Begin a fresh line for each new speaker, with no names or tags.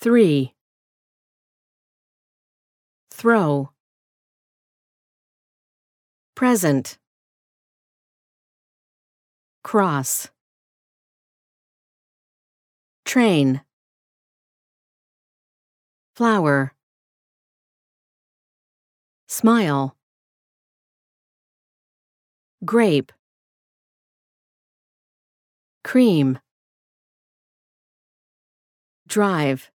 3. Throw. Present. Cross. Train. Flower. Smile. Grape. Cream. Drive.